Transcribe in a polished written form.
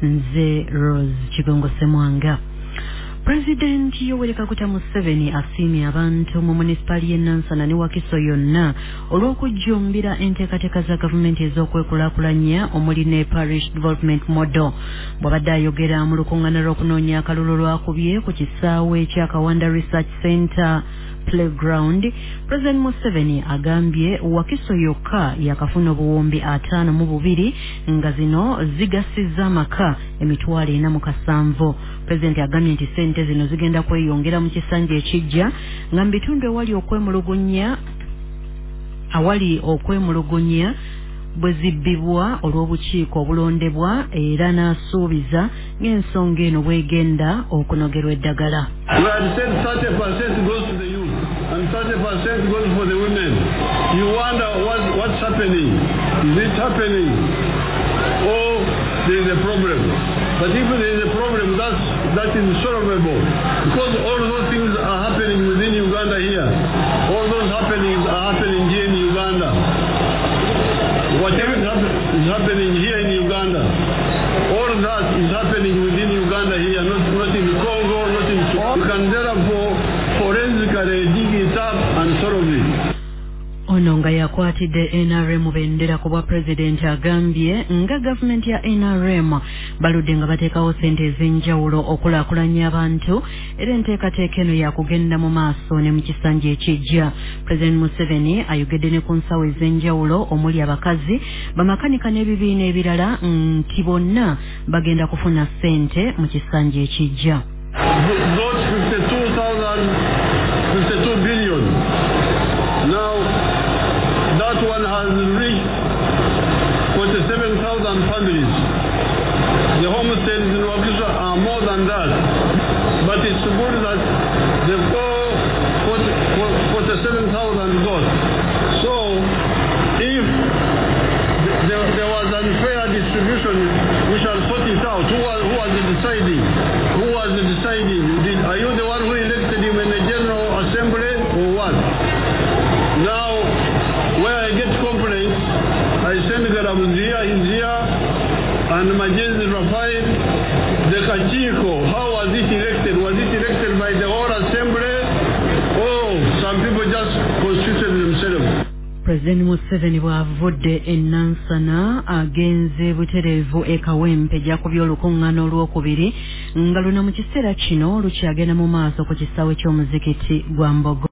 nze Rose Kigongo Semwanga. President Yoweri Kaguta Museveni asiimye abantu mu municipality y'e Nansana ne Wakiso yonna olw'okujjumbira enteekateeka za gavumenti ez'okwekulaakulanya omuli ne parish development model. Bw'abadde ayogera mu lukuŋŋaana lw'okunoonya akalulu lwakubye ku kisaawe kya Kawanda Research Center Playground, President Museveni agambye Wakiso yokka yakafuna obuwumbi 52 nga zino zigasizza amaka emitwalo 47. President agambye nti ssente zino zigenda kweyongera mu kisanja ekijja nga mu bitundu awali okwemulugunya bwe zibbibwa olw'obukiiko obulondebwa era n'asuubiza ng'ensonga eno bw'egenda okunogerwa eddagala. We had said 30% goes to the youth and 30% goes for the women. You wonder what's happening. Is it happening? Or there is a problem? But if there is a problem, that is solvable. Because all those things are happening within Uganda here. All those happenings are happening here in Uganda. Whatever is happening here in Uganda, all that is happening within Uganda here, not in Congo, not in Sudan. You can therefore forensically dig it up and solve it. Ono nga yakwatidde NRM bendera ku bwa President agambye nga gavumenti ya NRM baludde nga bateekawo ssente ez'enjawulo okulaakulanya abantu era enteekateeka eno yakugenda mu maaso ne mu kisanja ekijja. President Museveni ayogedde ne ku nsawo ez'enjawulo omuli abakazi, bamakanika n'ebibiina ebirala nti bonna bagenda kufuna ssente mu kisanja ekijja. Those 52 billion. Now, that one has reached 47,000 families. The homesteads in Wakiso are more than that. But it's good that the 47,000 got. So, if there was unfair distribution, we shall sort it out. Who was deciding? Are you the one who elected him in the General Assembly or what? Now, where I get complaints, I send Garamuzia, he's here, and Majenzi Rafael, the Kachiko. How was it elected? Was it elected by the whole assembly? Oh, some people just constituted themselves. President Museveni bw'avudde e Nansana agenze butereevu e Kawempe jakubye olukuŋŋaana olwokubiri nga luno mu kiseera kino lukyagenda mu maaso ku kisaawe ky'omuzikiti gwa Mbogo.